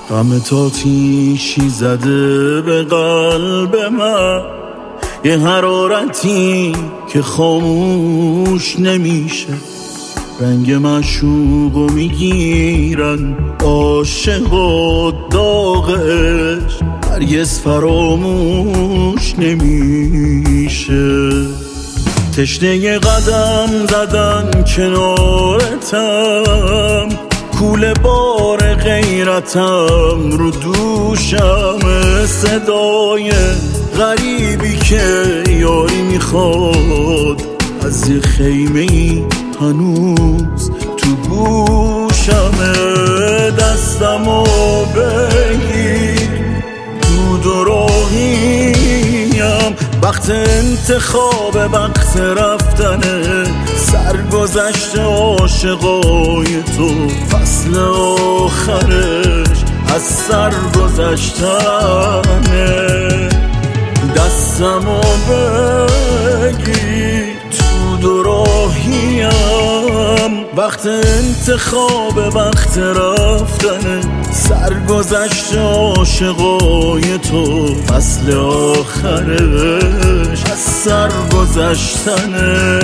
غم تاتیشی زده به قلب من، یه حرارتی که خاموش نمیشه. رنگ معشوقو میگیرن عاشق و داغ عشق، هرگز فراموش نمیشه. تشنه قدم زدن کنارتم، کوله بار غیرتم رو دوشم، صدای غریبی که یاری میخواد از یه خیمه ای هنوز تو گوشمه. دستمو بگیر، دود و راهیم، وقت انتخاب وقت رفتنه، سرگذشت عاشقای تو فصل آخرش از سر گذشتنه. دستمو بگیر، تو و راهیم، وقت انتخاب وقت رفتنه، سرگذشت عاشقای تو فصل آخرش از سر گذشتنه.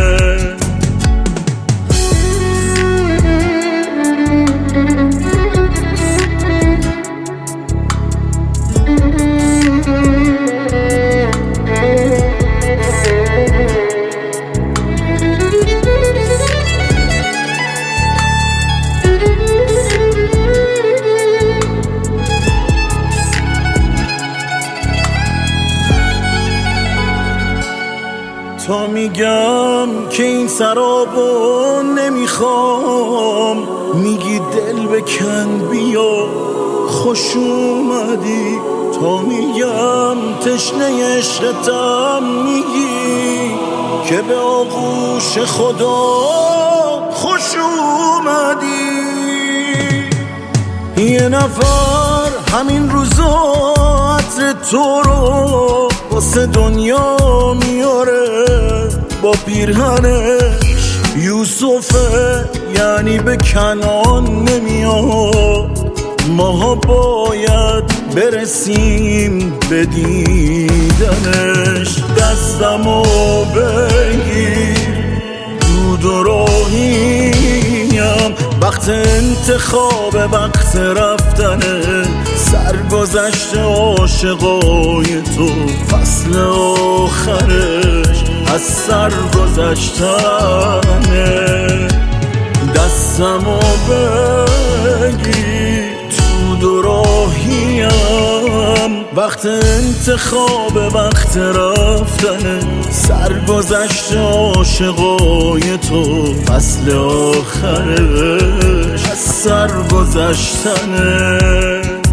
تا میگم که این سرابو نمیخوام، میگی دل بکن بیا خوش اومدی. تا میگم تشنه عشقتم، میگی که به آغوش خدا خوش اومدی. یه نفر همین روزا عطر تو رو واسه دنیا میاره، با پیرهنش یوسفه یعنی به کنعان نمیاد. ماها باید برسیم به دیدنش. دستمو بگیر، دود و راهیم، وقت انتخاب وقت رفتنه، سرگذشت عاشقای تو فصل آخرش از سر گذشتنه. دستمو بگیر، تو و راهیم، وقت انتخاب وقت رفتنه، سرگذشت عاشقای تو فصل آخرش از سر گذشتنه.